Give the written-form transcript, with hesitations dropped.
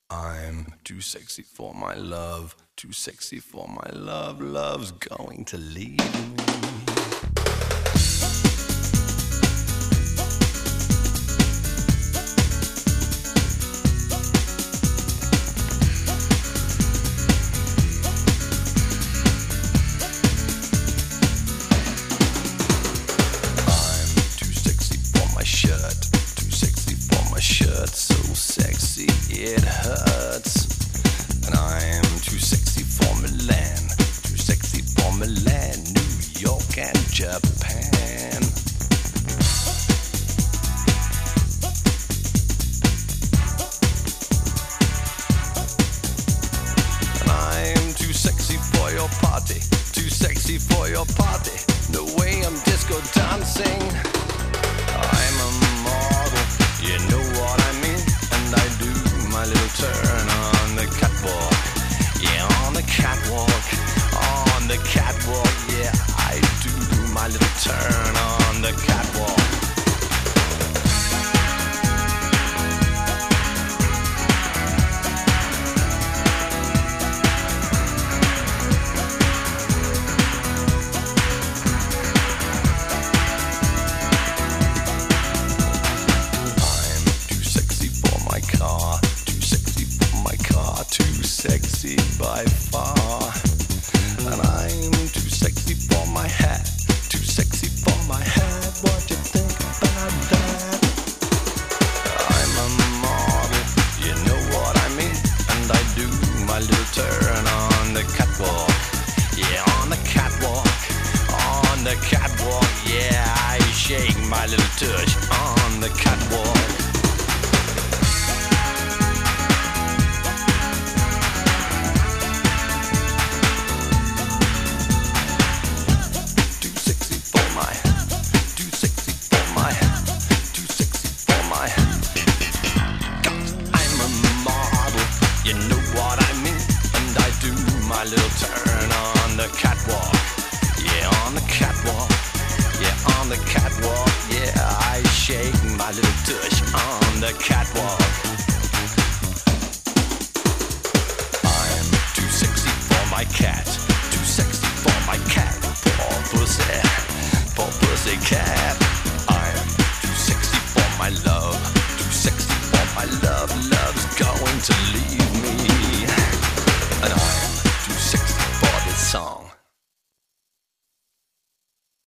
I'm too sexy for my love, too sexy for my love, love's going to leave me. Shirt so sexy it hurts, and I'm too sexy for Milan, too sexy for Milan, New York and Japan. And I'm too sexy for your party, too sexy for your party, the way I'm disco dancing. I'm a model, you know what I mean, and I do my little turn on the catwalk. Yeah, on the catwalk, on the catwalk. Yeah, I do my little turn on the catwalk. Sexy by far, and I'm too sexy for my hat, too sexy for my hat. What do you think about that? I'm a model, you know what I mean, and I do my little turn on the catwalk. Yeah, on the catwalk, on the catwalk. Yeah, I shake my little tush on the catwalk. You know what I mean, and I do my little turn on the catwalk. Yeah, on the catwalk. Yeah, on the catwalk. Yeah, I shake my little tush on the catwalk.